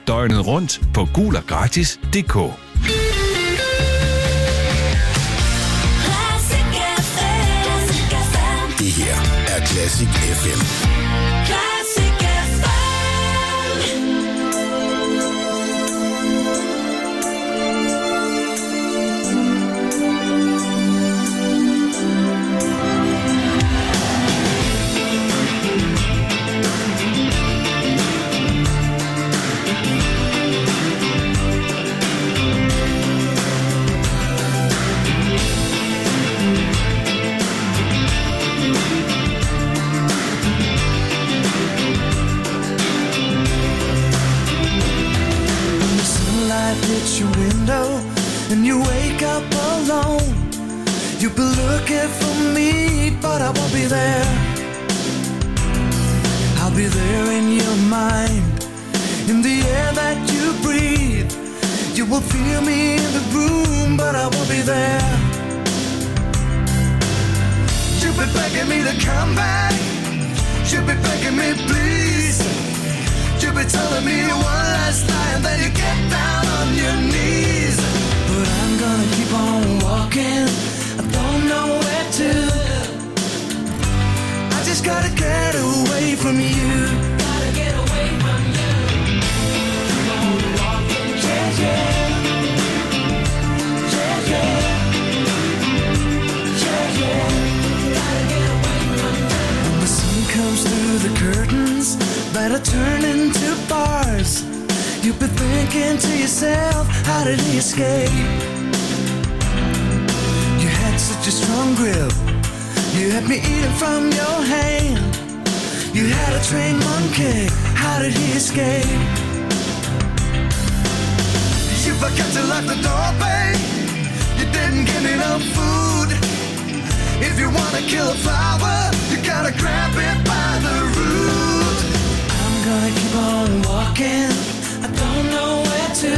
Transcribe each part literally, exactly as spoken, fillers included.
døgnet rundt på gul og gratis punktum d k. Det her er Classic F M. Classic F M. Hits your window and you wake up alone. You've been looking for me, but I won't be there. I'll be there in your mind, in the air that you breathe. You will feel me in the room, but I won't be there. You've been begging me to come back. You've been begging me, please. You've been telling me one last lie and then you get down on your knees. But I'm gonna keep on walking, I don't know where to. I just gotta get away from you. Gotta get away from you. Keep on walking, yeah, yeah. Yeah, yeah. Yeah, yeah. Gotta get away from you. When the sun comes through the curtains that are turned into bars, you've been thinking to yourself, how did he escape? You had such a strong grip, you had me eating from your hand. You had a trained monkey, how did he escape? You forgot to lock the door, babe. You didn't give me no food. If you wanna kill a flower, you gotta grab it by the root. I'm gonna keep on walking, I don't know where to.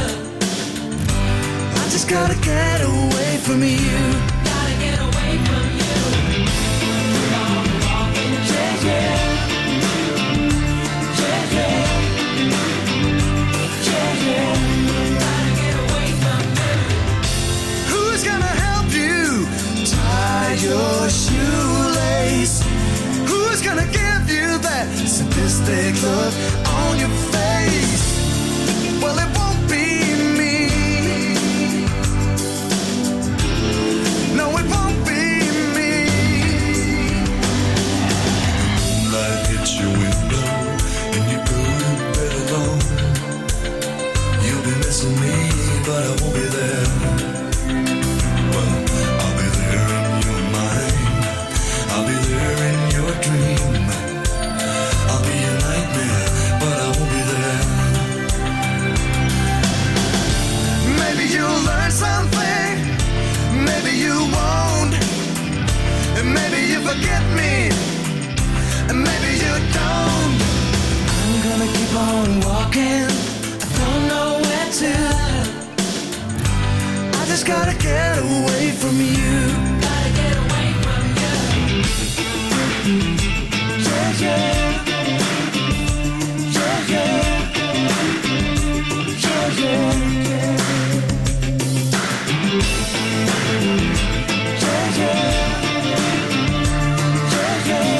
I just gotta get away from you. Gotta get away from you. Keep on walking, yeah, yeah. Yeah, yeah. Yeah, yeah. Gotta get away from you. Who's gonna help you tie your shoelace? Who's gonna give you that sadistic look on your face? Well, it won't be me. No, it won't be me. Moonlight hits your window and you go to bed alone. You'll be missing me, but I won't be there. Well, I'll be there in your mind. I'll be there in your dream. I'll be a nightmare, but I won't be there. Maybe you'll learn something, maybe you won't. And maybe you forget me, and maybe you don't. I'm gonna keep on walking, I don't know where to. I just gotta get away from you. Gotta get away from you. Yeah, yeah. Yeah, yeah. Yeah, yeah. Yeah, yeah. Yeah, yeah.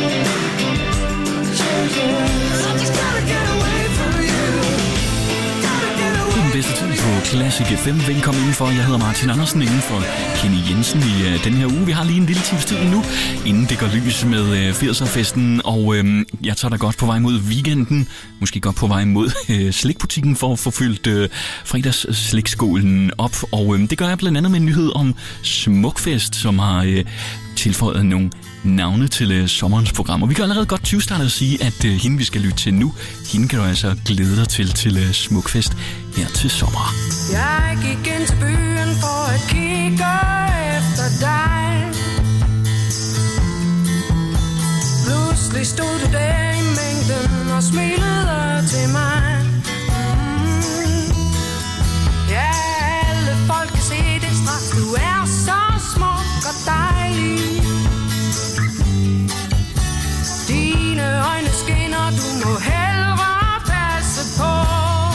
Yeah, yeah. I just gotta get away from you. Gotta get away. Den bedste tid på Classic F M. Velkommen indenfor. Jeg hedder Martin Andersen inden for Kenny Jensen i uh, den her uge. Vi har lige en lille times tid endnu, inden det går lys med uh, firser-festen. Og uh, jeg tager da godt på vej mod weekenden. Måske godt på vej mod uh, slikbutikken for at få fyldt uh, fredagsslikskålen op. Og uh, det gør jeg blandt andet med en nyhed om Smukfest, som har uh, tilføjet nogle navne til uh, sommerens program. Og vi kan allerede godt tyve-starte at sige, at uh, hende vi skal lytte til nu, hende kan du altså glæde dig til til uh, Smukfest her til sommer. Jeg gik ind til byen for at kigge efter dig. Pludselig stod du der i mængden og smilede til mig. Mm. Ja, alle folk kan se det straks. Du er så smuk og dejlig. Dine øjne skinner, du må hellere passe på.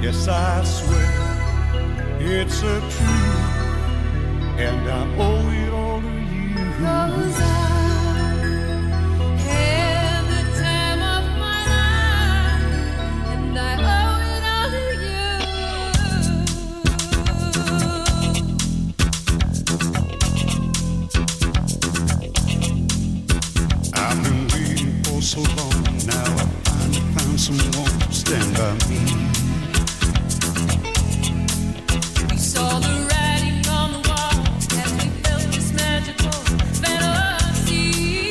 Yes, I swear it's a truth, and I owe it all to you. 'Cause I had the time of my life, and I owe it all to you. I've been waiting for so long, now I finally found someone to stand by me. We saw the writing on the wall as we felt this magical fantasy.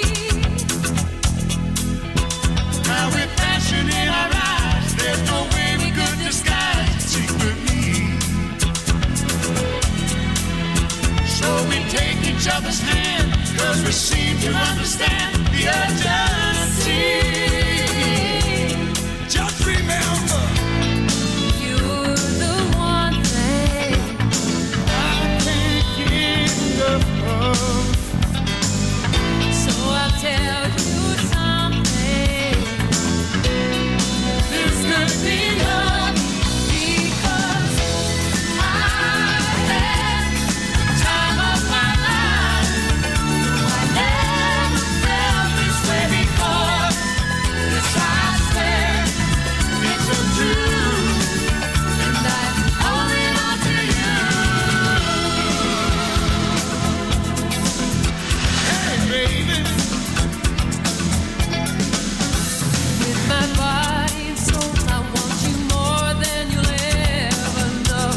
Now with passion in our eyes, there's no way we could disguise it secretly. So we take each other's hand, 'cause we seem to understand the urgency. Just remember, you're the one thing I can't get enough of. So I'll tell you something. This could be love, because I had the time of my life. I never felt this way before. Yes, I swear it's a truth, and I owe it all to you. Hey, baby. With my body and soul, I want you more than you'll ever know.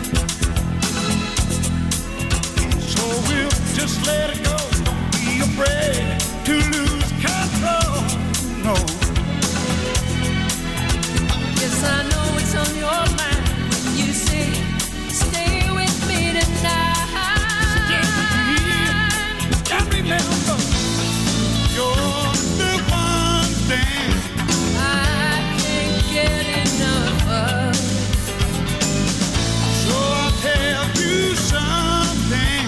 So we'll just let it go. Don't be afraid to lose control. No. Yes, I know it's on your mind when you say, stay with me tonight. Just remember, you're the one thing I can't get enough of. So I'll tell you something.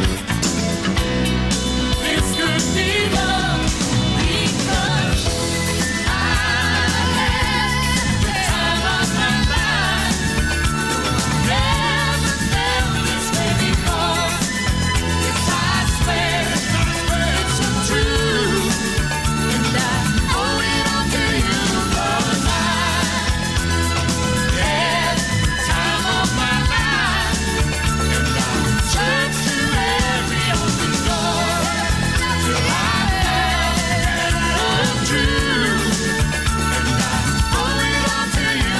This could be love, because I had the time of my life. Never felt this way before. Yes, I swear it's a truth, and I owe it all to you. 'Cause I had the time of my life, and I searched through every open door till I found the truth, and I owe it all to you.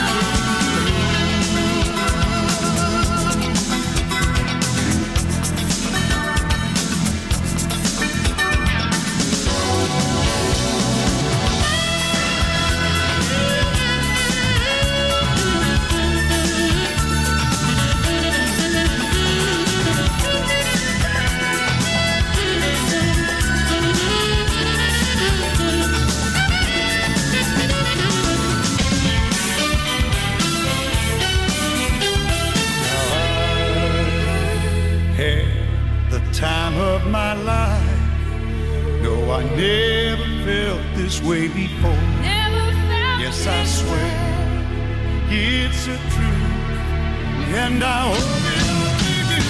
Had the time of my life. No, I never felt this way before. Never felt yes, I swear it's a truth, and I owe it all to you.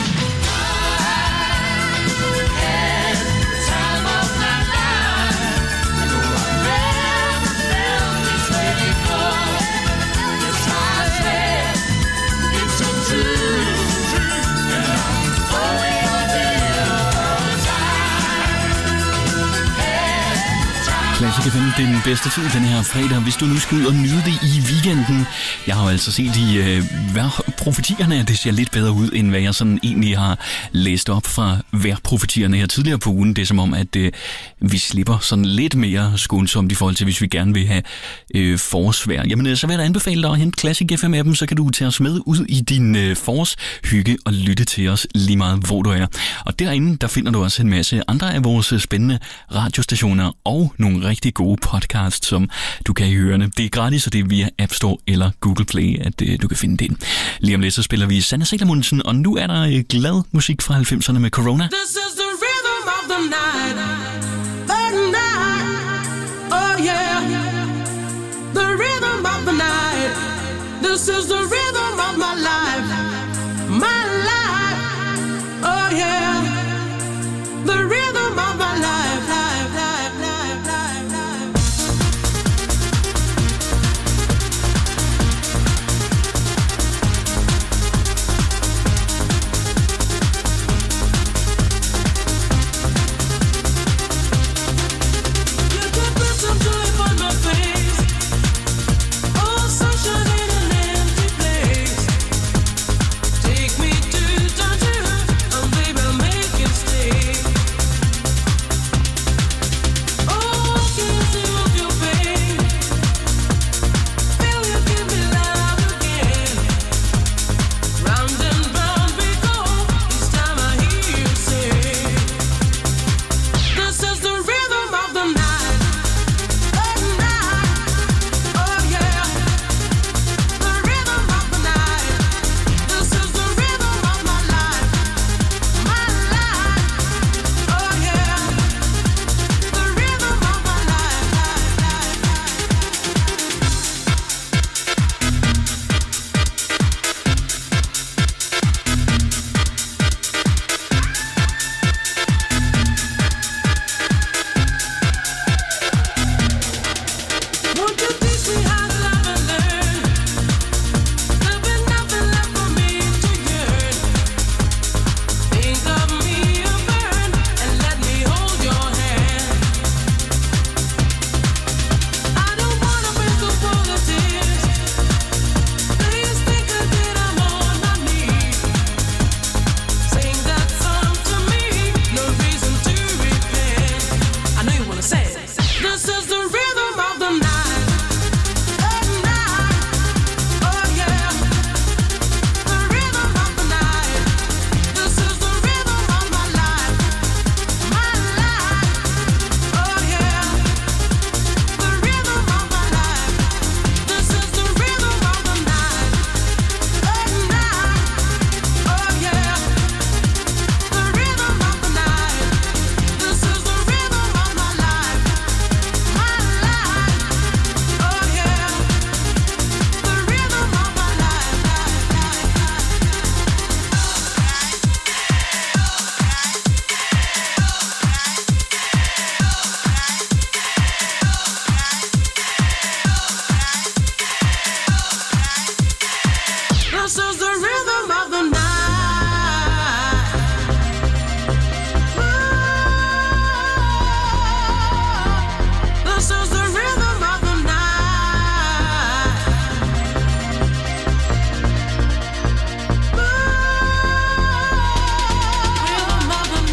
I had the time of my life. No, I never felt this way before. Yes, I swear it's a truth, and I owe it all to you. 'Cause I had Classic F M, den bedste tid den her fredag, hvis du nu skal ud og nyde det i weekenden. Jeg har jo altså set i øh, vejrprofetierne, at det ser lidt bedre ud, end hvad jeg sådan egentlig har læst op fra vejrprofetierne her tidligere på ugen. Det er som om, at øh, vi slipper sådan lidt mere skånsomt i forhold til, hvis vi gerne vil have øh, forårsvejr. Jamen, øh, så vil jeg da anbefale dig at hente Classic F M-appen, så kan du tage os med ud i din øh, forårshygge og lytte til os lige meget, hvor du er. Og derinde, der finder du også en masse andre af vores spændende radiostationer og nogle rigtig gode podcasts, som du kan høre. Det er gratis, og det er via App Store eller Google Play, at øh, du kan finde det. Lige om lidt, så spiller vi Sanne Salomonsen, og nu er der øh, glad musik fra halvfemserne med Corona. This is the rhythm of the night, the night, oh yeah, the rhythm of the night, the This is the rhythm of my life, my life. Oh yeah, the rhythm of my life, life, life, life, life, life. You could put some joy upon my face. Oh, sunshine in an empty place. Take me to danger, and baby, I'll make it stay. Oh, can't you move your pain? Feel you give me love again. Round and round we go. Each time I hear you say, this is the rhythm of the night, of the night. Oh yeah, the rhythm of the night. This is the rhythm of my life, my life. Oh yeah, the rhythm of my life, life, life, Won't you teach me how to love and learn? There'll be nothing left for me to yearn. Think of me a burn and let me hold your hand. I don't wanna break up all the tears. Please think of it, I'm on my knees. Sing that song to me, no reason to repent. I know you wanna say it. This is the rhythm of the night, of the night. Oh yeah, the rhythm of the night. This is the rhythm of my life, my life. Oh yeah, the rhythm of my life. This is the rhythm of the night, of the night. Oh yeah, the rhythm of the night. This is the rhythm of my life, my life. Oh yeah, the rhythm of my life, life, life, This is the rhythm of the night. This is the rhythm of the night. Rhythm of the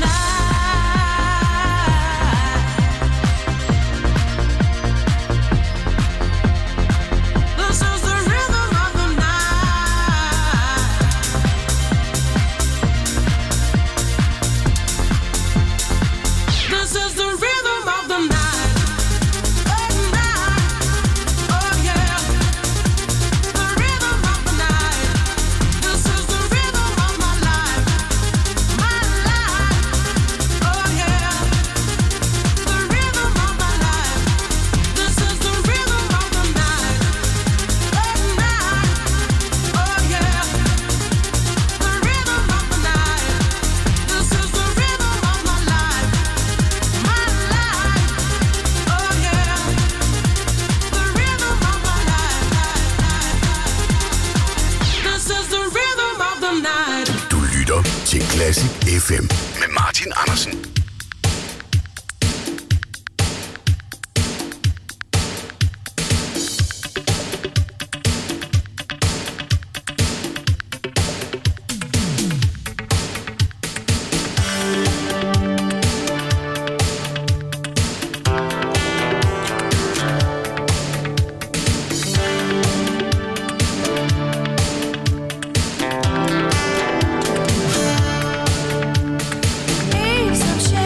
night. This is the rhythm of the night. This is the rhythm of the night, of the night. Oh yeah, the rhythm of the night. This is the rhythm of my life, my life. Oh yeah, the rhythm of my life. This is the rhythm of the night, of the night. Oh yeah, the rhythm of the night. This is the rhythm of my life, my life. Oh yeah, the rhythm of my life, This is the rhythm of the night. Du lytter til Classic F M med Martin Andersen. Leaves of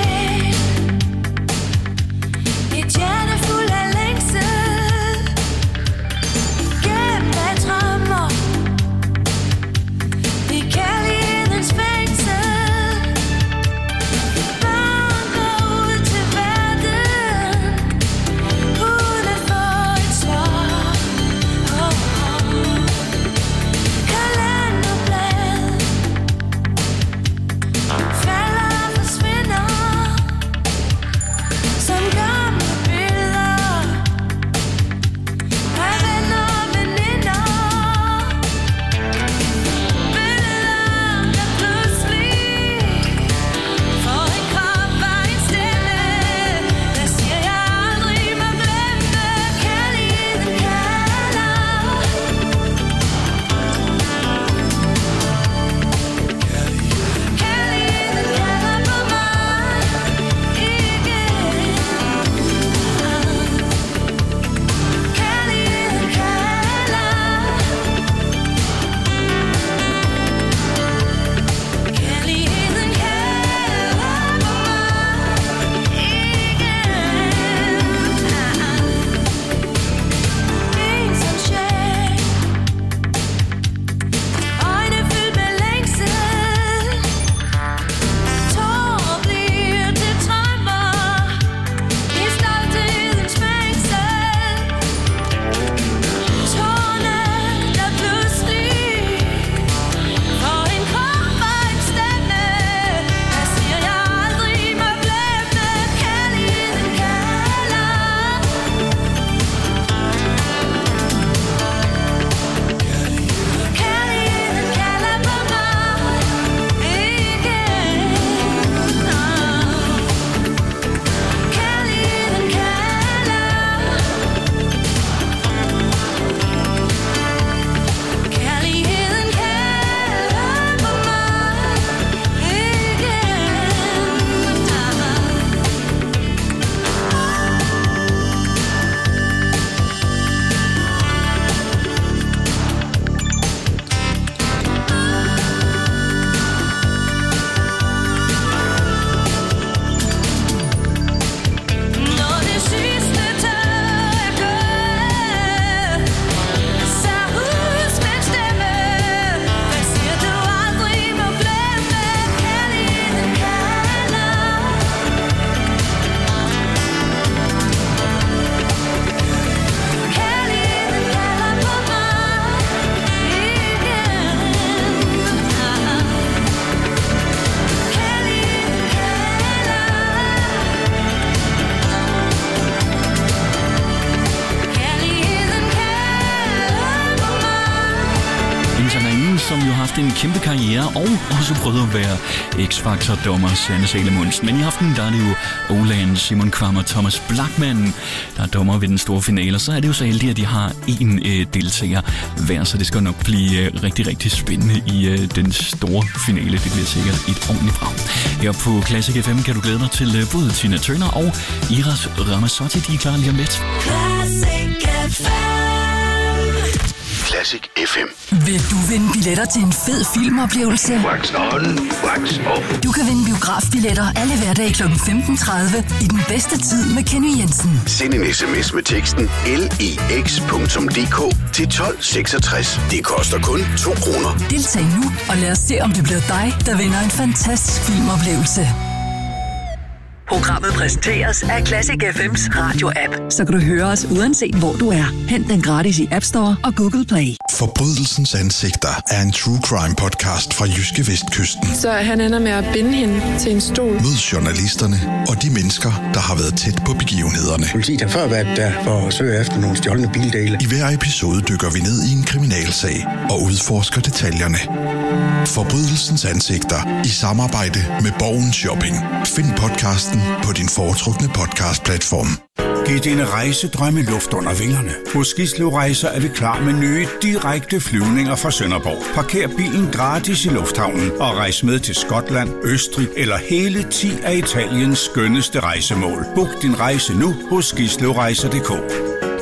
som jo har haft en kæmpe karriere og også prøvet at være X-Factor-dommer Sanne Salomonsen. Men i aften der er det jo Olan, Simon Kvam og Thomas Blackman, der er dommer ved den store finale. Og så er det jo så heldigt, at de har en øh, deltager hver, så det skal nok blive øh, rigtig, rigtig spændende i øh, den store finale. Det bliver sikkert et ordentligt brag. Her på Classic F M kan du glæde dig til øh, både Tina Turner og Iras Ramazzotti. De er klar lige om lidt. Classic F M. Classic F M. Vil du vinde billetter til en fed filmoplevelse? Wax on, wax off. Du kan vinde biografbilletter alle hverdage kl. femten tredive i den bedste tid med Kenny Jensen. Send en sms med teksten L I X punktum D K til tolv seksogtres. Det koster kun to kroner. Deltag nu, og lad os se, om det bliver dig, der vinder en fantastisk filmoplevelse. Programmet præsenteres af Classic F M's radio-app, så kan du høre os uanset hvor du er. Hent den gratis i App Store og Google Play. Forbrydelsens ansigter er en true crime podcast fra Jyske Vestkysten. Så han ender med at binde hende til en stol. Mød journalisterne og de mennesker, der har været tæt på begivenhederne. Politiet har før været der for at søge efter nogle stjålne bildele. I hver episode dykker vi ned i en kriminalsag og udforsker detaljerne. Forbrydelsens ansigter i samarbejde med Borgen Shopping. Find podcasten på din foretrukne podcastplatform. Giv dine rejsedrømme luft under vingerne. Hos Gislev Rejser er vi klar med nye, direkte flyvninger fra Sønderborg. Parker bilen gratis i lufthavnen og rejs med til Skotland, Østrig eller hele ti af Italiens skønneste rejsemål. Book din rejse nu hos gislevrejser punktum d k.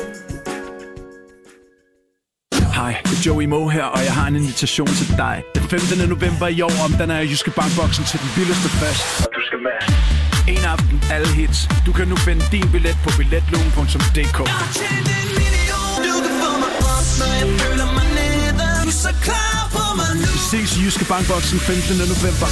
Hej, det er Joey Moe her, og jeg har en invitation til dig. Den femtende november i år omdanner jeg Jyske Bankboksen til den vildeste fest. Og du skal med. En aften, alle hits. Du kan nu finde din billet på billetlugen punktum d k. Vi ses i Jyske Bankboksen femtende november.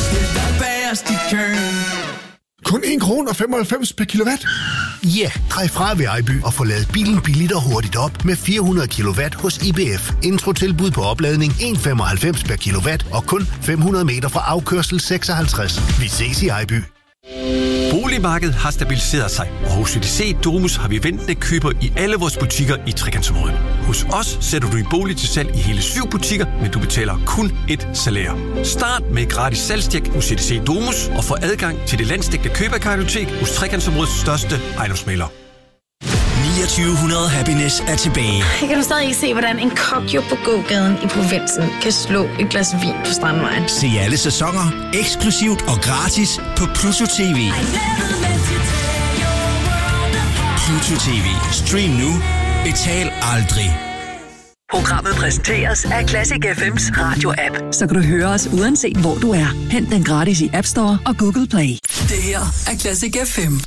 Kun en krone og femoghalvfems per kilowatt? Ja, yeah, drej fra ved Ejby og få ladet bilen billigt og hurtigt op med fire hundrede kilowatt hos I B F. Introtilbud på opladning en komma femoghalvfems per kilowatt og kun fem hundrede meter fra afkørsel seksoghalvtreds. Vi ses i Ejby. Boligmarkedet har stabiliseret sig, og hos C D C Domus har vi ventende køber i alle vores butikker i Trekantsområdet. Hos os sætter du en bolig til salg i hele syv butikker, men du betaler kun et salær. Start med et gratis salgstjek hos C D C Domus og få adgang til det landsdækkende køberkartotek hos Trekantsområdets største ejendomsmægler. niogtyve hundrede Happiness er tilbage. Jeg kan du stadig ikke se, hvordan en kokjo på gågaden i provinsen kan slå et glas vin på Strandvejen. Se alle sæsoner eksklusivt og gratis på Pluto T V. Pluto T V. Stream nu. Betal aldrig. Programmet præsenteres af Classic F M's radio-app, så kan du høre os uanset hvor du er. Hent den gratis i App Store og Google Play. Det her er Classic F M.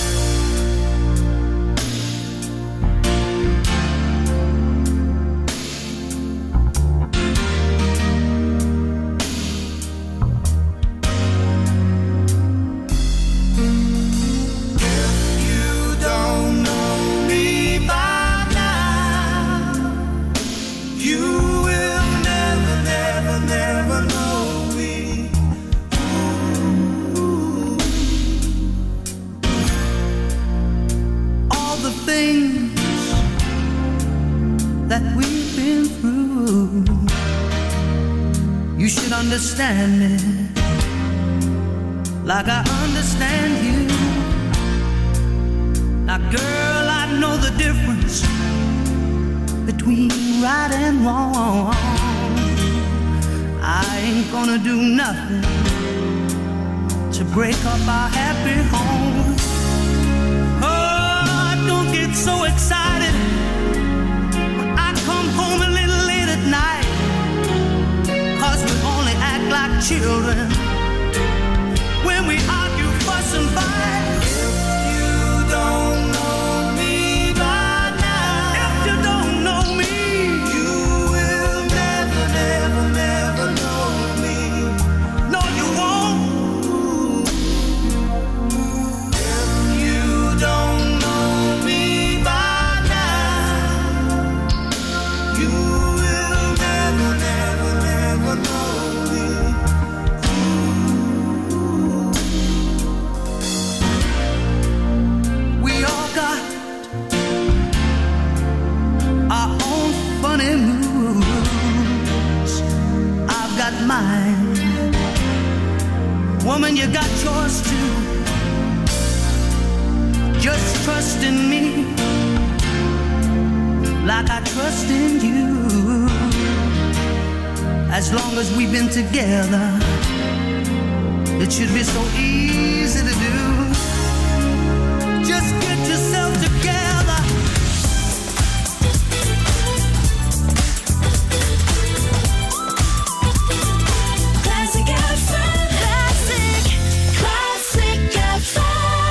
Understand me like I understand you. Now, girl, I know the difference between right and wrong. I ain't gonna do nothing to break up our happy home. Oh, don't get so excited when I come home a little late at night, 'cause we only act like children when we argue, fuss and fight. If you don't know me by now, if you don't know me, you will never, never, never know me. No, you won't. If you don't know me by now, you will never, never, never know me. got mine. Woman, you got yours too. Just trust in me like I trust in you. As long as we've been together, it should be so easy to do. Just get yourself together. Classic F M. Classic. Classic F M.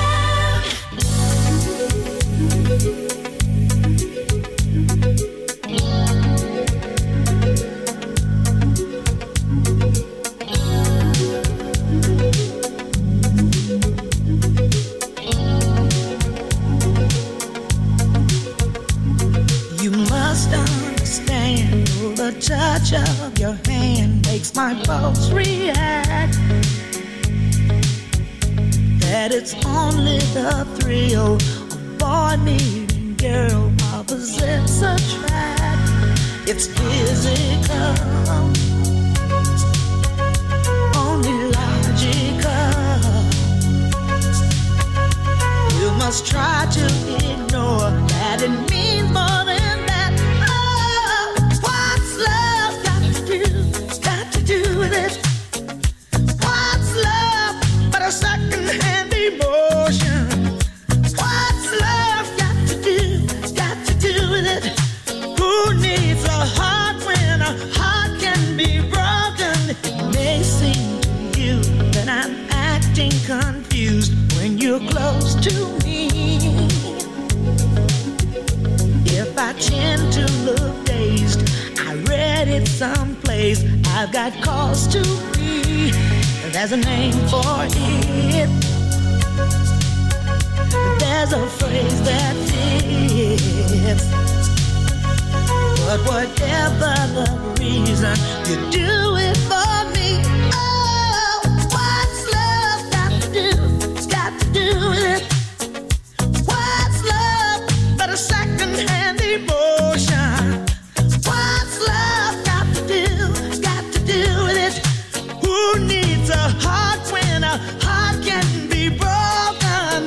The touch of your hand makes my pulse react. That it's only the thrill of boy meeting girl opposites attract. It's physical, only logical. You must try to ignore that it means more than a second-hand emotion. What's love got to do, got to do with it? Who needs a heart when a heart can be broken? It may seem to you that I'm acting confused when you're close to me. If I tend to look dazed, I read it someplace, I've got cause to be. There's a name for it. There's a phrase that fits. But whatever the reason, you do it for me. Oh, what's love got to do? It's got to do with it. What's love but a second-hand emotion? What's love got to do? Got to do with it. Who needs a heart when a heart can be broken?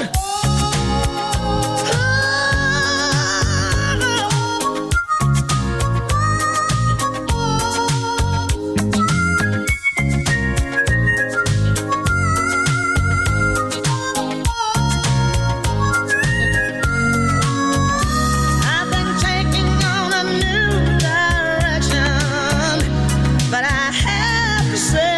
I've been taking on a new direction, but I have to say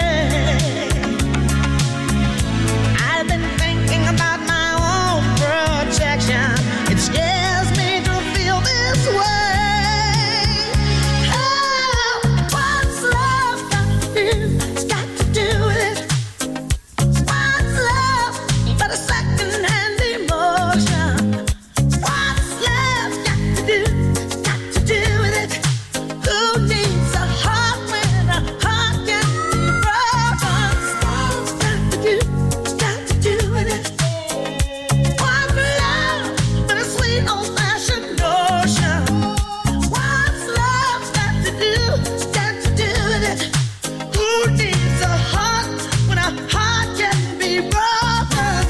it scares me to feel this way. Oh, what's love got to do? It's got to do with it. What's love but a second-hand emotion? What's love got to do? Got to do with it. Who needs a heart when a heart can be broken? What's got to do? Got to do with it. Old-fashioned notion. What's love got to do? Got to do with it. Who needs a heart when a heart can be broken?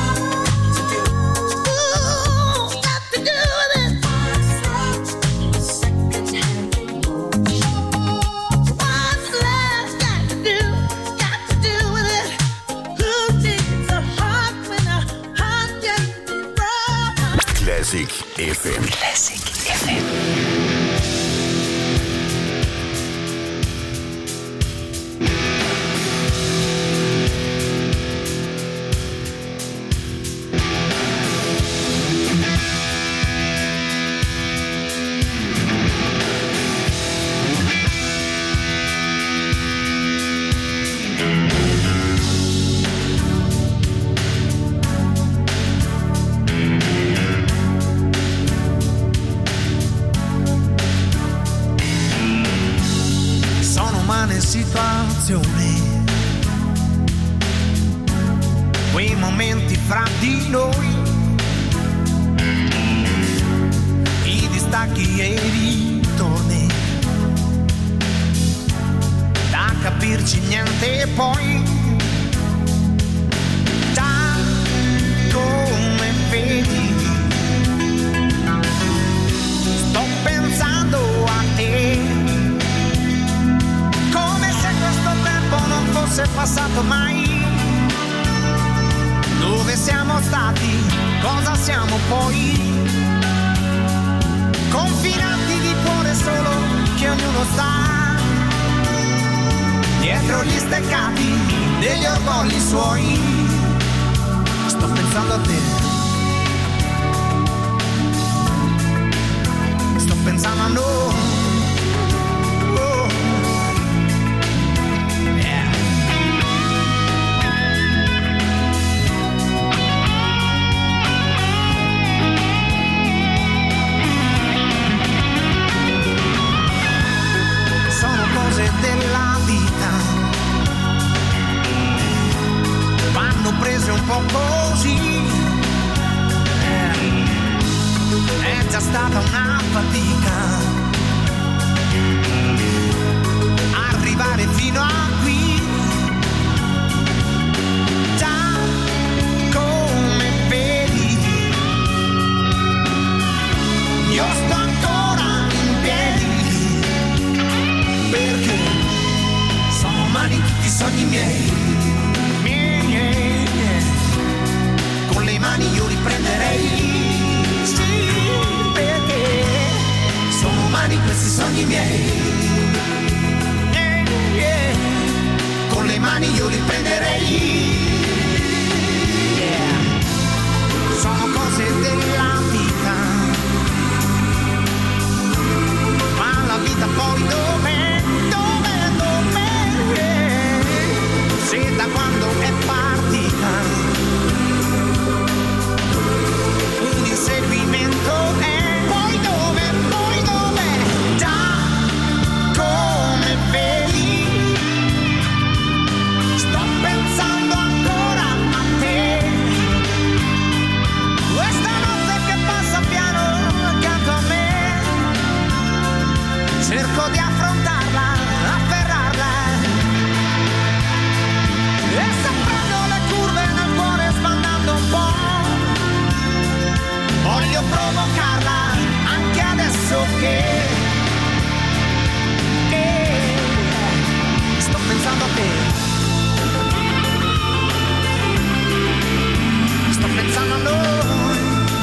Ooh, got to do with it. What's love got to do? Got to do with it. Who needs a heart when a heart can be broken? Classic F M. Classic F M. situazioni, quei momenti fra di noi, i distacchi e i ritorni, da capirci niente e poi da come vedi sto pensando a te, come se questo tempo non fosse passato mai. Dove siamo stati, cosa siamo poi? Confinati di cuore solo che ognuno sta dietro gli steccati degli orgogli suoi. Sto pensando a te, sto pensando a noi. Oh. Yeah. Sono cose della vita, vanno prese un po' così. È già stata una fatica arrivare fino a qui. Già come vedi io sto ancora in piedi, perché sono umani tutti i sogni miei. miei, miei, miei. Con le mani io li prenderei. Sì, perché sono umani questi sogni miei. Yeah, yeah. Con le mani io li prenderei. Yeah. Sono cose della vita, ma la vita poi dov'è, dov'è, dov'è? Yeah. Se da quando è partita un inseguimento è, poi dove, poi dove, già come vedi sto pensando ancora a te. Questa notte che passa piano accanto a me, cerco di affrontarla, afferrarla, e sto prendo le curve nel cuore sbandando un po'. Voglio provocarla anche adesso che, che sto pensando a te, sto pensando a noi.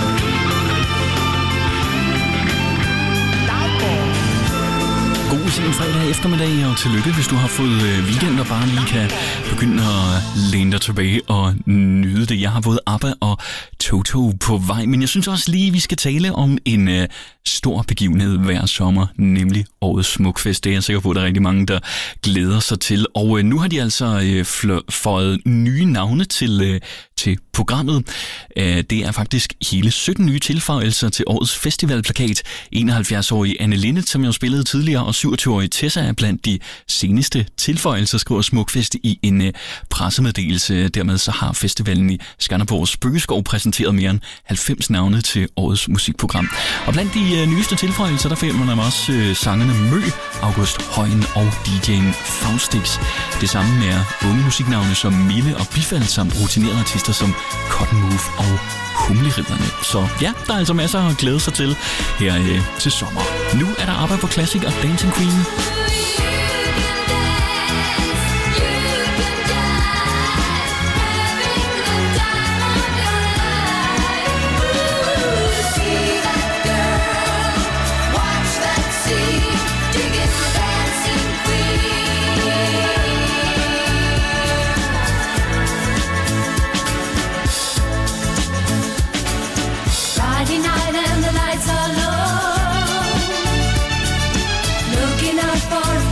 Da un po'. God sen fredag eftermiddag, og tillykke, hvis du har fået weekend og bare lige kan begynde at læne dig tilbage og nyde det. Jeg har både ABBA og Toto på vej, men jeg synes også lige, vi skal tale om en uh, stor begivenhed hver sommer, nemlig årets Smukfest. Det er jeg sikker på, at der er rigtig mange, der glæder sig til. Og uh, nu har de altså uh, fået nye navne til, uh, til programmet. Uh, det er faktisk hele sytten nye tilføjelser til årets festivalplakat. enoghalvfjerds-årige Anne Linnet, som jeg spillede tidligere, og syvogtyve-årige Tessa er blandt de seneste tilføjelser, skriver Smukfest i en uh, pressemeddelelse. Dermed så har festivalen i Skanderborgs Bøgeskov præsenteret mere end halvfems navne til årets musikprogram. Og blandt de uh, nyeste tilføjelser, der finder man også uh, sangerne Mø, August Højen og D J'en Faustix. Det samme med unge musiknavne som Mille og Bifald, samt rutinerede artister som Cotton Move og Humleridderne. Så ja, der er altså masser at glæde sig til her uh, til sommer. Nu er der ABBA på Classic og Dancing Queen. Friday night and the lights are low, looking out for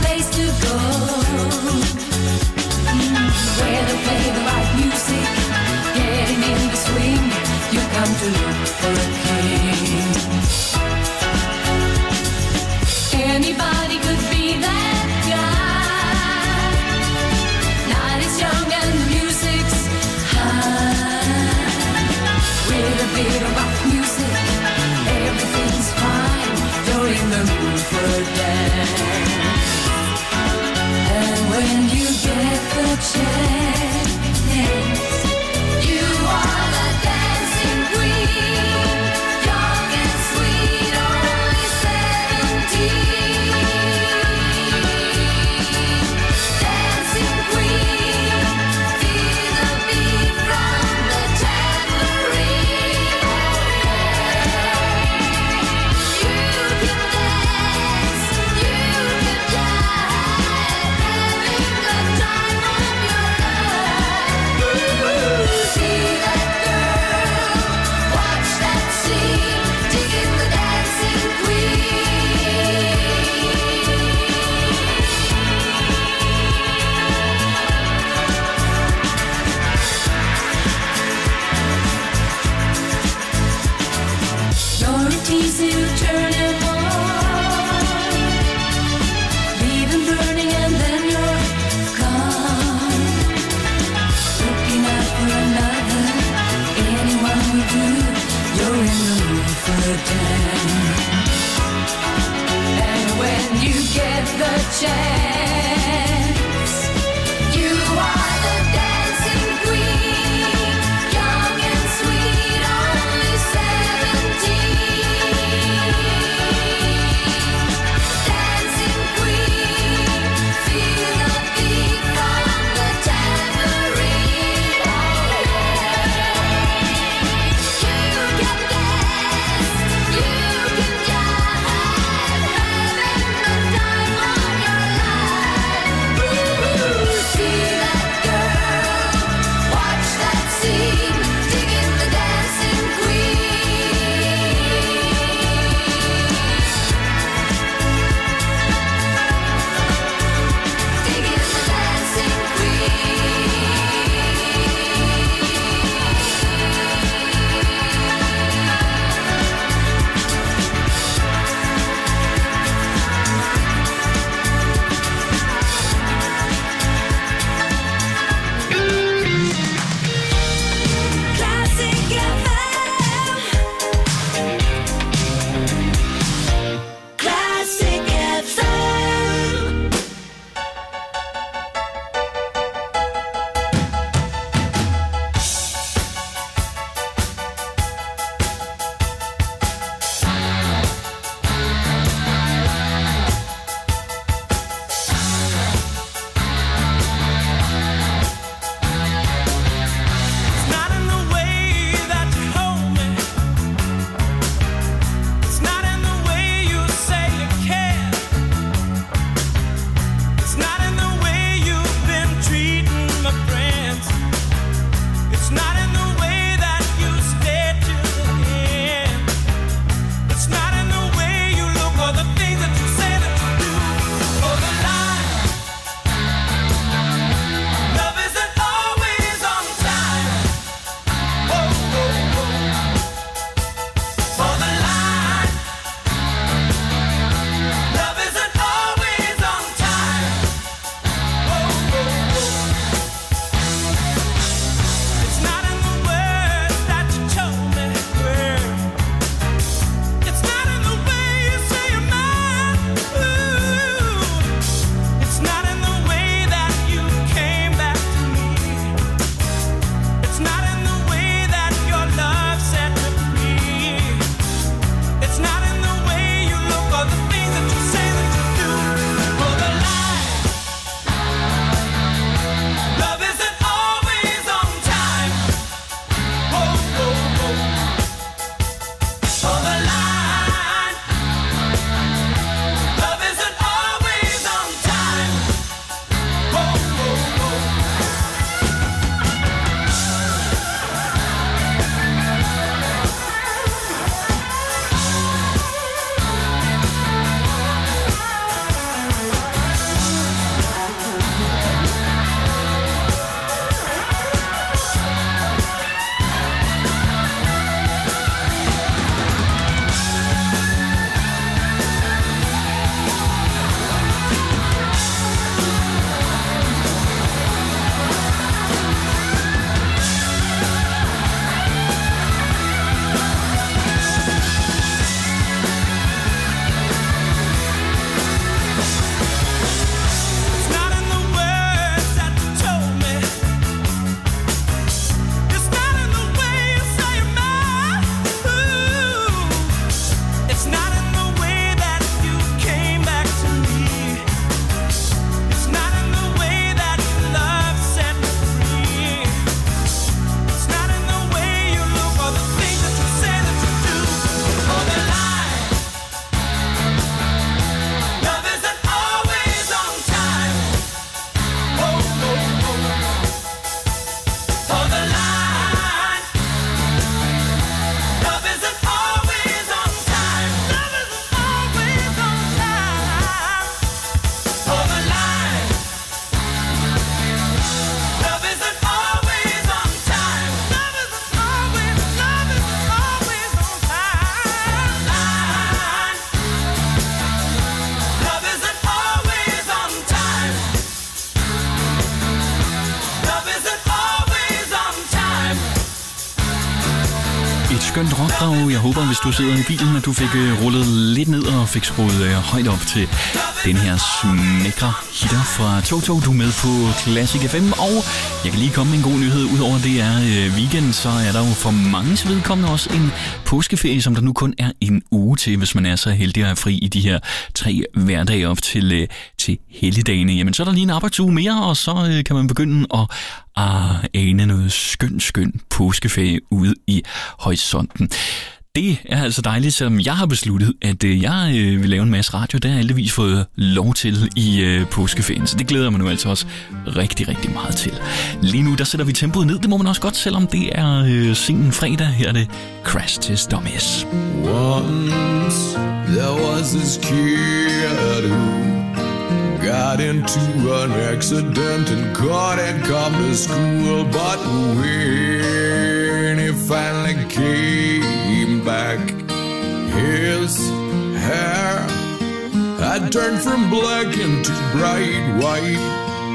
skønt rockdrag. Jeg håber, hvis du sidder i bilen, at du fik øh, rullet lidt ned og fik skruet øh, højt op til den her smækre hitter fra Toto. Du er med på Classic F M, og jeg kan lige komme med en god nyhed. Udover det er øh, weekend, så er der jo for mange vedkommende også en påskeferie, som der nu kun er en uge til, hvis man er så heldig at have fri i de her tre hverdage op til, øh, til helligdagene. Jamen, så er der lige en arbejdsuge mere, og så øh, kan man begynde at ah, ane noget skøn, skøn påskeferie ude i horisonten. Det er altså dejligt, selvom jeg har besluttet, at øh, jeg øh, vil lave en masse radio. Der har jeg heldigvis fået lov til i øh, påskeferien, så det glæder jeg mig nu altså også rigtig, rigtig meget til. Lige nu, der sætter vi tempoet ned, det må man også godt, selvom det er øh, sen fredag. Her er det Crash Test Dummies. Once there was this kid who got into an accident and couldn't come to school, but when he finally came back, his hair had turned from black into bright white.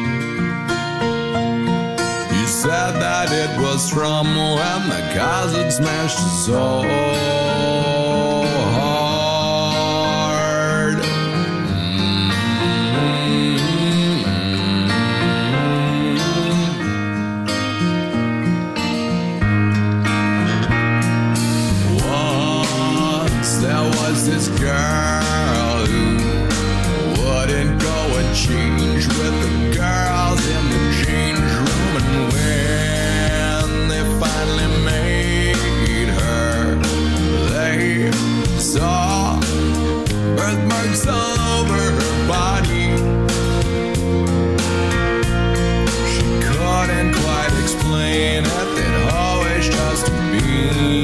He said that it was from when the cars had smashed his soul. This girl who wouldn't go and change with the girls in the change room, and when they finally made her, they saw birthmarks all over her body. She couldn't quite explain it, they'd always just been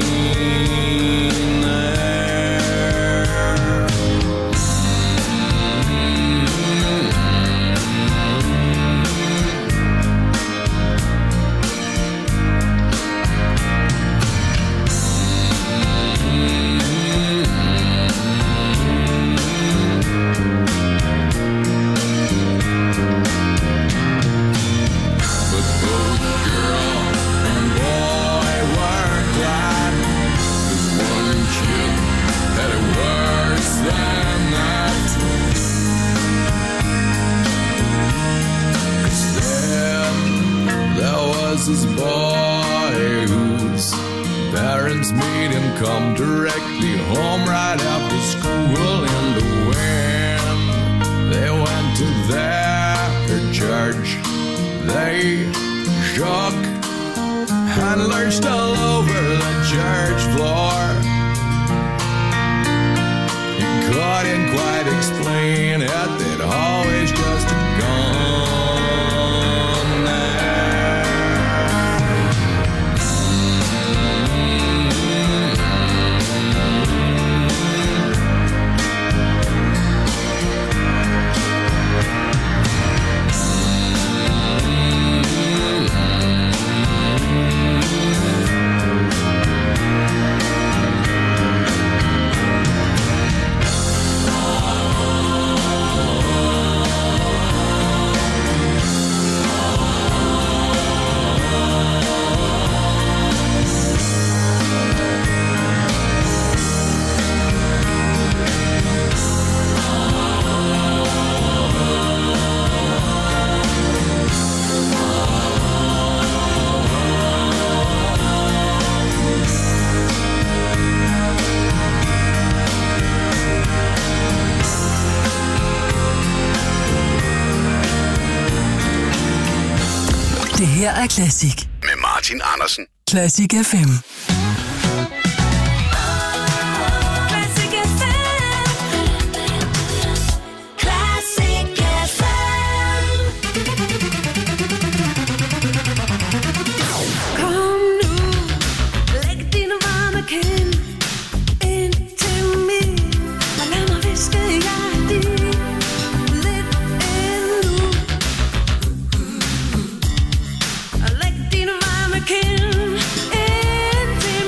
this boy whose parents made him come directly home right after school, and when they went to their church, they shook and lurched all over the church floor. He couldn't quite explain it, they'd always just gone. Det her er Classic. Med Martin Andersen. Classic F M. Læg dine varme kind ind til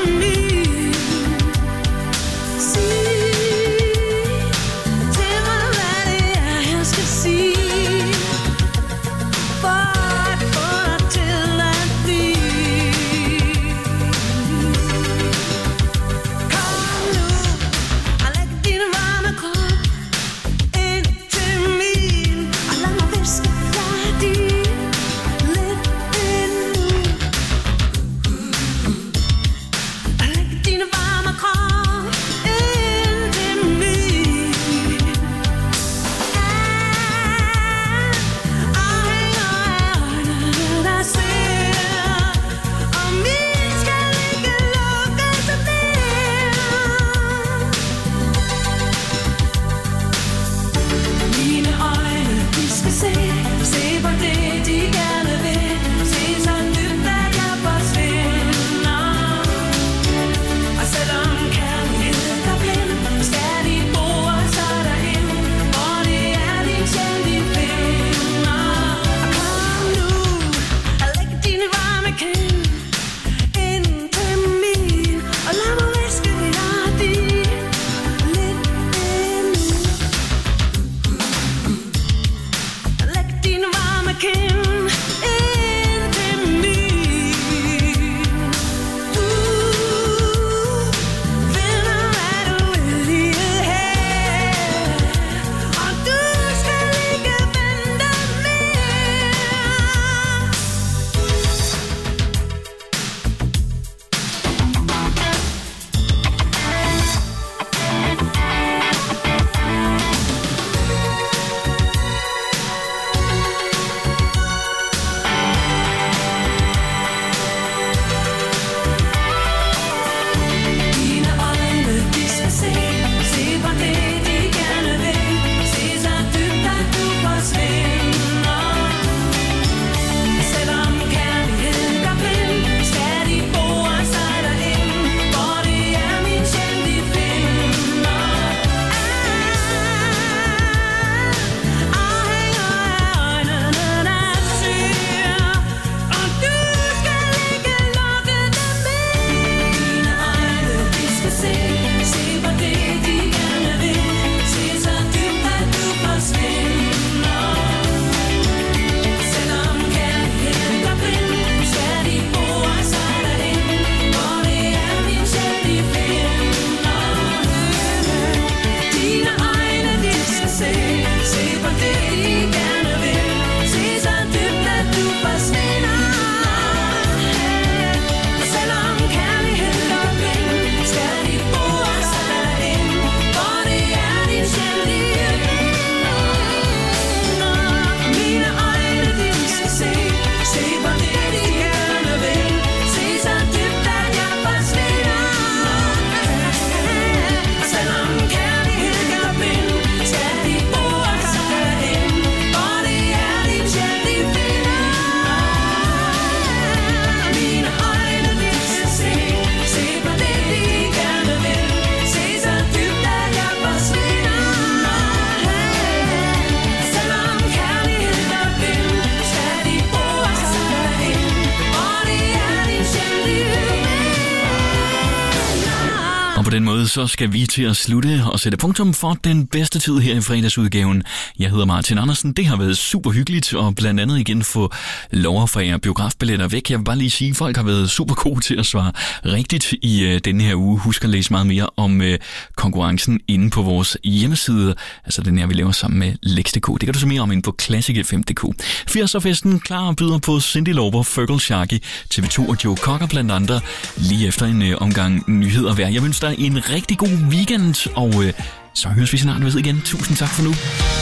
på den måde, så skal vi til at slutte og sætte punktum for den bedste tid her i fredagsudgaven. Jeg hedder Martin Andersen. Det har været super hyggeligt, og blandt andet igen få lov at forære biografbilletter væk. Jeg vil bare lige sige, at folk har været super gode til at svare rigtigt i øh, denne her uge. Husk at læse meget mere om øh, konkurrencen inde på vores hjemmeside. Altså den her, vi laver sammen med Lex punktum d k. Det kan du så mere om inde på Classic F M punktum d k. firserfesten klar og byder på Cyndi Lauper, Fergal Sharkey, T V to og Joe Cocker blandt andre. Lige efter en øh, omgang nyheder hver. Jeg ønsker dig en rigtig god weekend, og øh, så høres vi snart ved igen. Tusind tak for nu.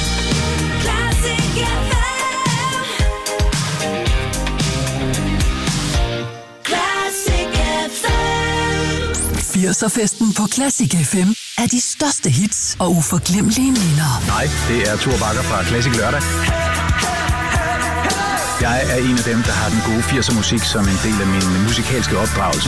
firserfesten på Classic F M er de største hits og uforglemmelige minder. Nej, det er Thor Bakker fra Classic Lørdag. Jeg er en af dem, der har den gode firser musik som en del af min musikalske opdragelse.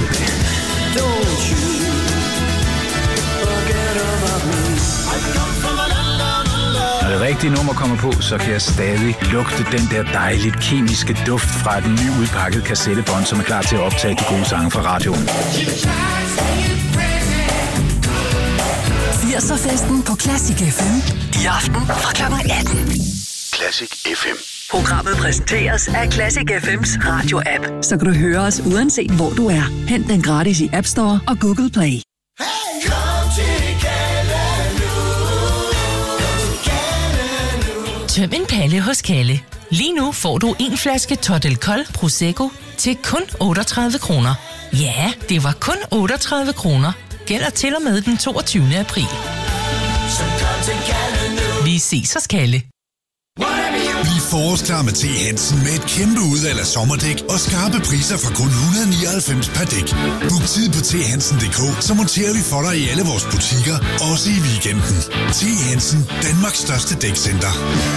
Når det rigtige nummer kommer på, så kan jeg stadig lugte den der dejligt kemiske duft fra den nyudpakkede kassettebånd, som er klar til at optage de gode sange fra radioen. firserfesten på Classic F M. I aften fra klokken atten. Classic F M. Programmet præsenteres af Classic F M's radio-app. Så kan du høre os uanset hvor du er. Hent den gratis i App Store og Google Play. Tøm en palle hos Kalle. Lige nu får du en flaske Totel Kold Prosecco til kun otteogtredive kroner. Ja, det var kun otteogtredive kroner. Gælder til og med den toogtyvende april. Vi ses hos Kalle. Bliv forårsklar med T. Hansen med et kæmpe udvalg af sommerdæk og skarpe priser fra kun et hundrede og nioghalvfems per dæk. Book tid på t hansen punktum d k, så monterer vi for dig i alle vores butikker, også i weekenden. T. Hansen, Danmarks største dækcenter.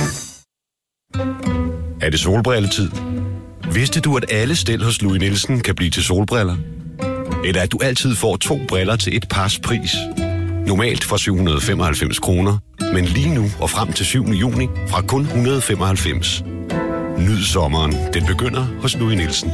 Er det solbrilletid? Vidste du, at alle stel hos Louis Nielsen kan blive til solbriller? Eller at du altid får to briller til et pars pris? Normalt for syv hundrede og femoghalvfems kroner, men lige nu og frem til syvende juni fra kun et hundrede og femoghalvfems. Nyd sommeren. Den begynder hos Louis Nielsen.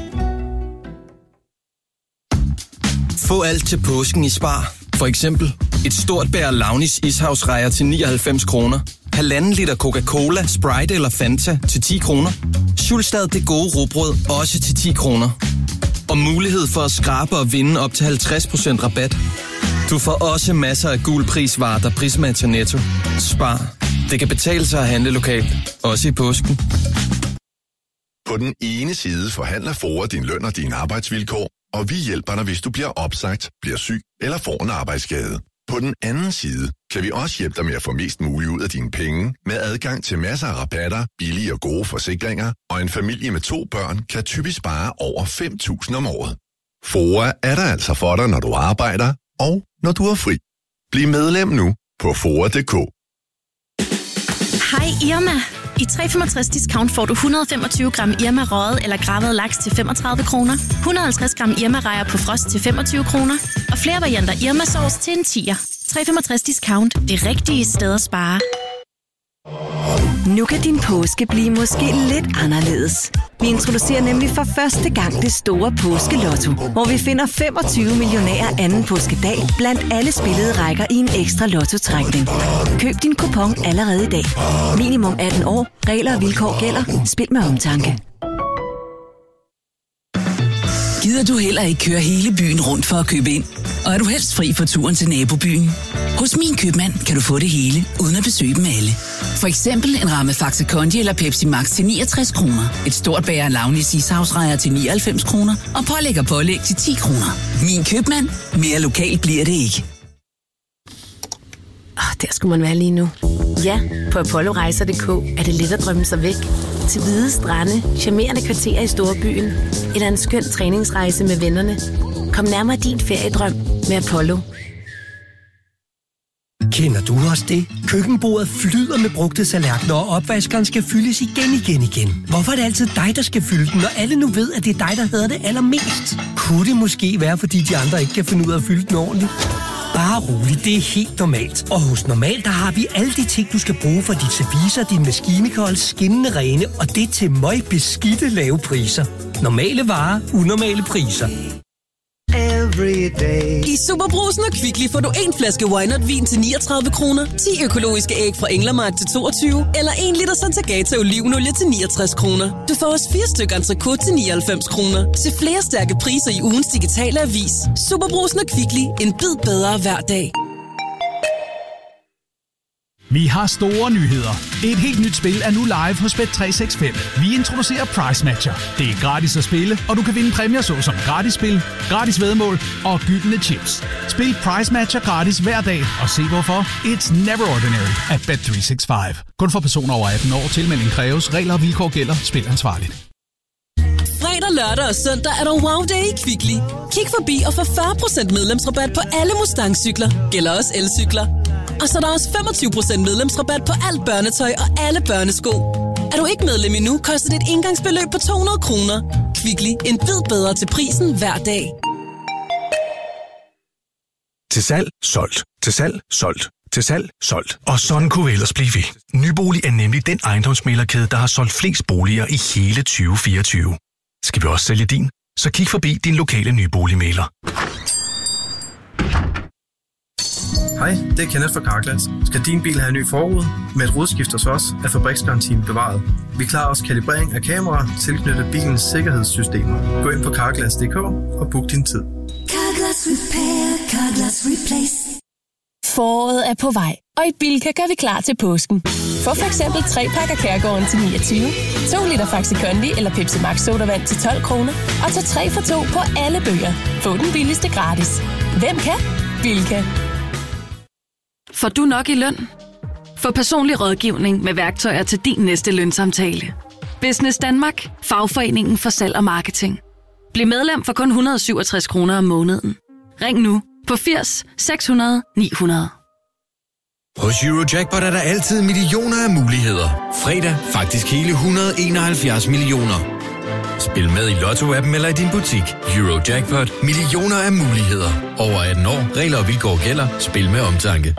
Få alt til påsken i Spar. For eksempel et stort bær Launis ishavsrejer til nioghalvfems kroner. Halvanden liter Coca-Cola, Sprite eller Fanta til ti kroner. Schulstad det gode rugbrød også til ti kroner. Og mulighed for at skrabe og vinde op til halvtreds procent rabat. Du får også masser af gul prisvarer, der Prisma til Netto. Spar. Det kan betale sig at handle lokalt. Også i påsken. På den ene side forhandler FOA din løn og dine arbejdsvilkår, og vi hjælper dig, hvis du bliver opsagt, bliver syg eller får en arbejdsskade. På den anden side kan vi også hjælpe dig med at få mest muligt ud af dine penge, med adgang til masser af rabatter, billige og gode forsikringer, og en familie med to børn kan typisk spare over fem tusind om året. FOA er der altså for dig, når du arbejder, og når du er fri. Bliv medlem nu på foa punktum d k. Hej Irma. I tre komma femogtres discount får du et hundrede og femogtyve gram Irma røget eller gravet laks til femogtredive kroner, et hundrede og halvtreds gram Irma rejer på frost til femogtyve kroner, og flere varianter Irma sovs til en tier. tre komma femogtres discount. Det rigtige sted at spare. Nu kan din påske blive måske lidt anderledes. Vi introducerer nemlig for første gang det store påskelotto, hvor vi finder femogtyve millionærer anden påskedag blandt alle spillede rækker i en ekstra lottotrækning. Køb din kupon allerede i dag. Minimum atten år. Regler og vilkår gælder. Spil med omtanke. Gider du heller ikke køre hele byen rundt for at købe ind? Og er du helst fri for turen til nabobyen? Hos Min Købmand kan du få det hele, uden at besøge dem alle. For eksempel en ramme Faxe Kondi eller Pepsi Max til niogtres kroner. Et stort bager Launis ishavsrejer til nioghalvfems kroner. Og pålæg og pålæg til ti kroner. Min Købmand. Mere lokalt bliver det ikke. Oh, der skulle man være lige nu. Ja, på apollorejser punktum d k er det let at drømme sig væk. Til hvide strande, charmerende kvarterer i storbyen, eller en skøn træningsrejse med vennerne. Kom nærmere din feriedrøm med Apollo. Kender du også det? Køkkenbordet flyder med brugte tallerkener, og opvaskeren skal fyldes igen, igen, igen. Hvorfor er det altid dig, der skal fylde den, når alle nu ved, at det er dig, der hedder det allermest? Kunne det måske være, fordi de andre ikke kan finde ud af at fylde den ordentligt? Bare roligt, det er helt normalt. Og hos Normal, der har vi alle de ting, du skal bruge for dit service og din maskinikold, skinnende rene, og det til møg beskidte lave priser. Normale varer, unormale priser. every day. I Superbrugsen og Kvickly får du en flaske Why Not vin til niogtredive kroner, ti økologiske æg fra Englermark til toogtyve, eller en liter Santagata olivenolie til niogtres kroner. Du får også fire stykker entrecôte til nioghalvfems kroner. Se flere stærke priser i ugens digitale avis. Superbrugsen og Kvickly. En bid bedre hver dag. Vi har store nyheder. Et helt nyt spil er nu live hos Bet tre seks fem. Vi introducerer Price Matcher. Det er gratis at spille, og du kan vinde præmier såsom gratis spil, gratis væddemål og gyldne chips. Spil Price Matcher gratis hver dag, og se hvorfor. It's never ordinary at Bet tre seks fem. Kun for personer over atten år. Tilmelding kræves. Regler og vilkår gælder. Spil ansvarligt. Fredag, lørdag og søndag er der Wow Day i Kvickly. Kig forbi og få fyrre procent medlemsrabat på alle Mustang-cykler. Gælder også elcykler. Og så er der også femogtyve procent medlemsrabat på alt børnetøj og alle børnesko. Er du ikke medlem endnu, koster det et engangsbeløb på to hundrede kroner. Kvickly. En bid bedre til prisen hver dag. Til salg, solgt. Til salg, solgt. Til salg, solgt. Og sådan kunne vi ellers blive ved. Nybolig er nemlig den ejendomsmæglerkæde, der har solgt flest boliger i hele tyve fireogtyve. Skal vi også sælge din? Så kig forbi din lokale nyboligmægler. Hej, det er Kenneth fra Carglass. Skal din bil have en ny forrude? Med et rodskift hos os er fabriksgarantien bevaret. Vi klarer også kalibrering af kameraer tilknyttet bilens sikkerhedssystemer. Gå ind på carglass punktum d k og book din tid. Carglass Repair, Carglass Replace. Foråret er på vej, og i Bilka gør vi klar til påsken. Få for eksempel tre pakker Kærgården til niogtyve, to liter Faxi Kondi eller Pepsi Max sodavand til tolv kroner, og så tre for to på alle bøger. Få den billigste gratis. Hvem kan? Bilka. Får du nok i løn? Få personlig rådgivning med værktøjer til din næste lønsamtale. Business Danmark, fagforeningen for salg og marketing. Bliv medlem for kun et hundrede og syvogtres kroner om måneden. Ring nu på firs seks hundrede ni hundrede. Hos Eurojackpot er der altid millioner af muligheder. Fredag faktisk hele et hundrede og enoghalvfjerds millioner. Spil med i Lotto-appen eller i din butik. Eurojackpot. Millioner af muligheder. Over atten år. Regler og vilkår gælder. Spil med omtanke.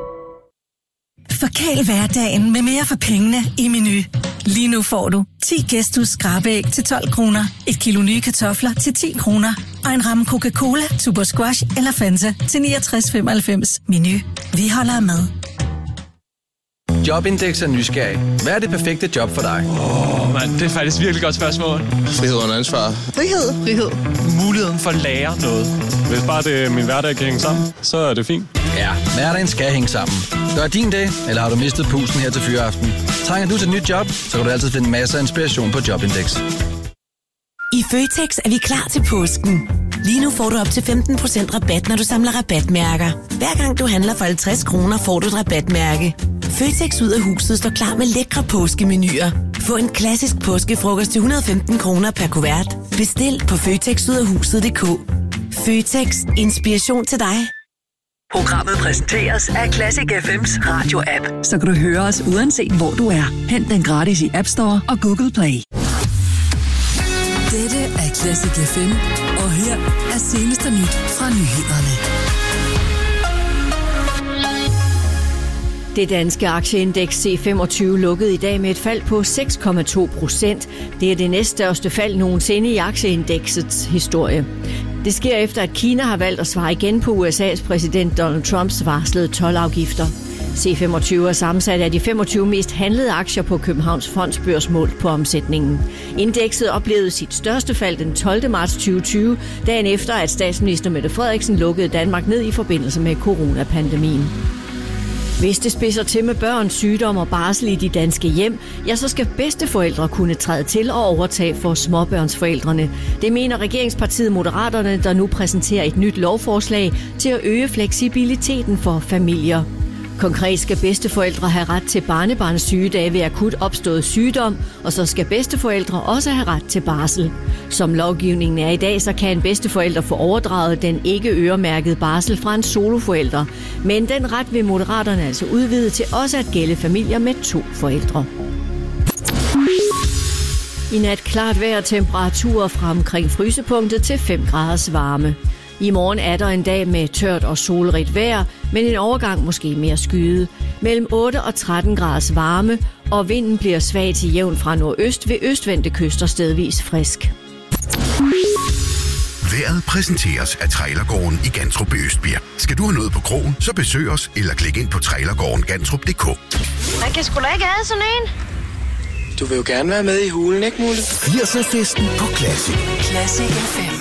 Forkæl hverdagen med mere for pengene i Menu. Lige nu får du ti Gæsthus skrabeæg til tolv kroner, et kilo nye kartofler til ti kroner og en ramme Coca-Cola, Tuborg Squash eller Fanta til niogtres femoghalvfems. Menu. Vi holder med. Jobindex er nysgerrig. Hvad er det perfekte job for dig? Åh, oh, mand, det er faktisk et virkelig godt spørgsmål. Frihed under ansvar. Frihed. Frihed. Muligheden for at lære noget. Hvis bare det, min hverdag kan hænge sammen, så er det fint. Ja, hverdagen skal hænge sammen. Gør din dag, eller har du mistet pusten her til fyreaften? Trænger du til et nyt job, så kan du altid finde masser af inspiration på Jobindex. I Føtex er vi klar til påsken. Lige nu får du op til femten procent rabat, når du samler rabatmærker. Hver gang du handler for halvtreds kroner, får du et rabatmærke. Føtex ud af huset står klar med lækre påskemenuer. Få en klassisk påskefrokost til et hundrede og femten kroner per kuvert. Bestil på føtex ud af huset punktum d k. Føtex. Inspiration til dig. Programmet præsenteres af Classic F M's radio-app. Så kan du høre os uanset hvor du er. Hent den gratis i App Store og Google Play. Dette er Classic F M, og her er seneste nyt fra nyhederne. Det danske aktieindeks C femogtyve lukkede i dag med et fald på seks komma to procent. Det er det næststørste fald nogensinde i aktieindeksets historie. Det sker efter, at Kina har valgt at svare igen på U S A's præsident Donald Trumps varslede toldafgifter. C femogtyve er sammensat af de femogtyve mest handlede aktier på Københavns Fondsbørs målt på omsætningen. Indekset oplevede sit største fald den tolvte marts tyve tyve, dagen efter at statsminister Mette Frederiksen lukkede Danmark ned i forbindelse med coronapandemien. Hvis det spidser til med børns sygdom og barsel i de danske hjem, ja, så skal bedsteforældre kunne træde til og overtage for småbørnsforældrene. Det mener regeringspartiet Moderaterne, der nu præsenterer et nyt lovforslag til at øge fleksibiliteten for familier. Konkret skal bedsteforældre have ret til barnebarns sygedage ved akut opstået sygdom, og så skal bedsteforældre også have ret til barsel. Som lovgivningen er i dag, så kan en bedsteforælder få overdraget den ikke øremærkede barsel fra en soloforælder. Men den ret vil Moderaterne altså udvide til også at gælde familier med to forældre. I nat klart vejr, temperaturer fra omkring frysepunktet til fem graders varme. I morgen er der en dag med tørt og solrigt vejr, men en overgang måske mere skyet. Mellem otte og tretten graders varme, og vinden bliver svag til jævn fra nordøst ved østvendte kyster stedvis frisk. Vejret præsenteres af Trailergården i Gantrup i Østbirk. Skal du have noget på krogen, så besøg os eller klik ind på trailergården gantrup punktum d k. Man kan sgu da ikke have sådan en. Du vil jo gerne være med i hulen, ikke Mulle? firserne-festen på Classic. Classic F M.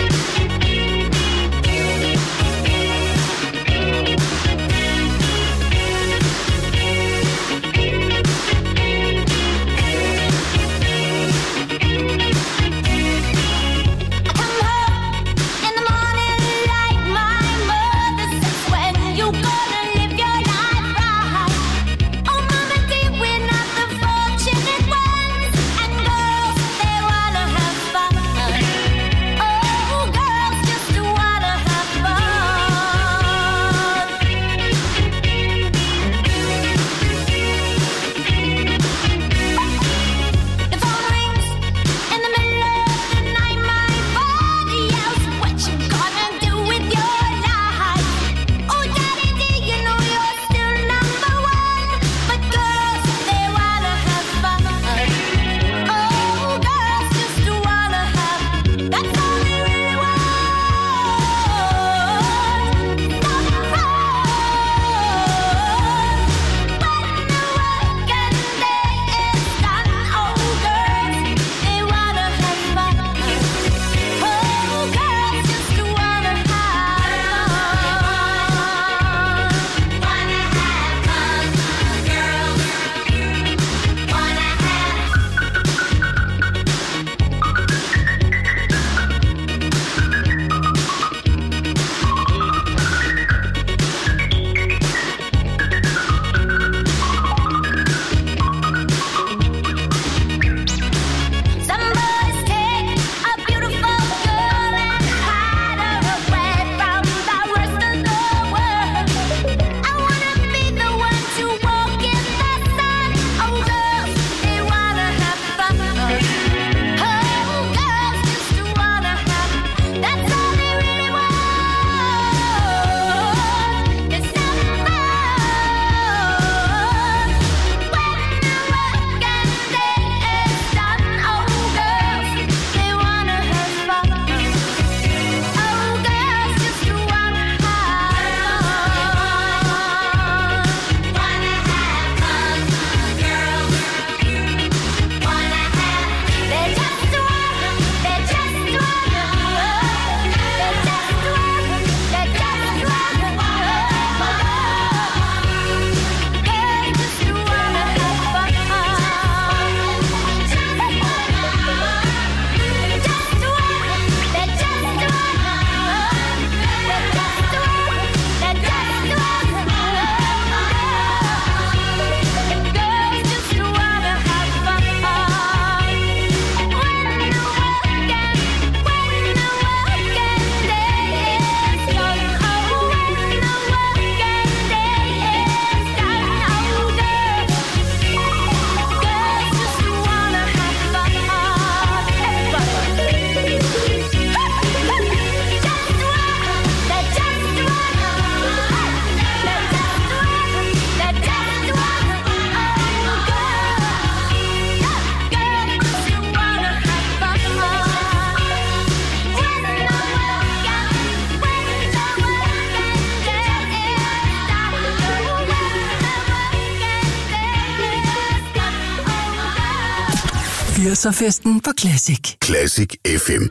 firserfesten på Classic. Classic F M.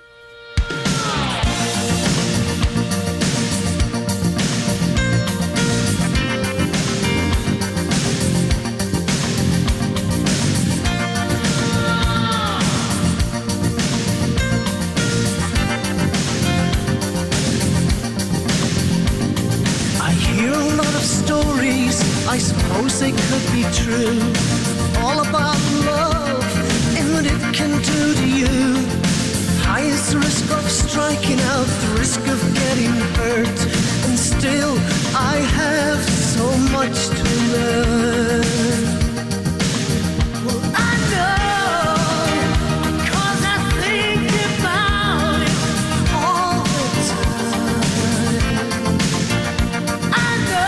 I suppose they could be true, all about love and what it can do to you. Highest risk of striking out, the risk of getting hurt, and still I have so much to learn. Well, I know, 'cause I think about it all the time. I know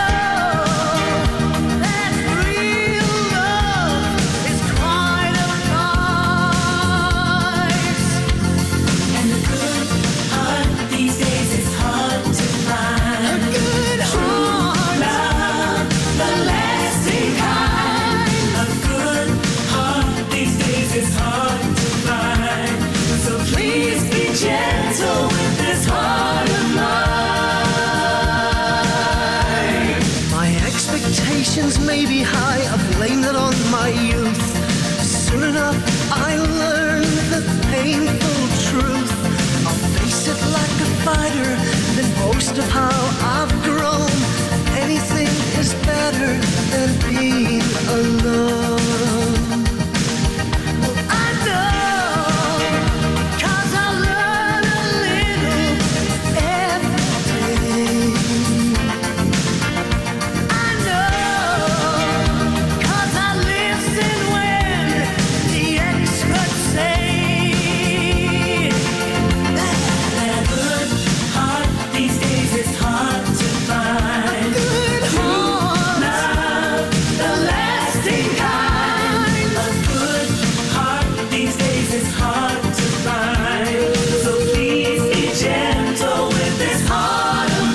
Soon enough, I learned the painful truth. I'll face it like a fighter, then boast of how I've grown. Anything is better than being alone. Well, I know, 'cause I learn a little every day. I know, 'cause I listen when the experts say that a good heart these days is hard to find. Good heart, love, the lasting kind. A good heart these days is hard to find. So please be gentle with this heart of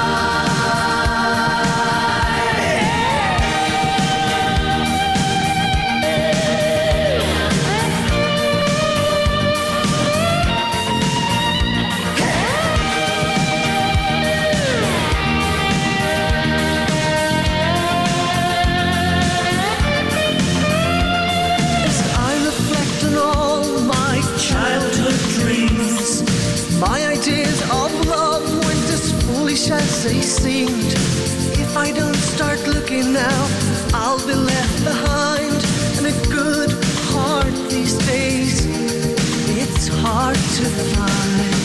As I reflect on all my childhood dreams, my ideas of love weren't as foolish as they seemed. If I don't start looking now, I'll be left behind. And a good heart these days, it's hard to find.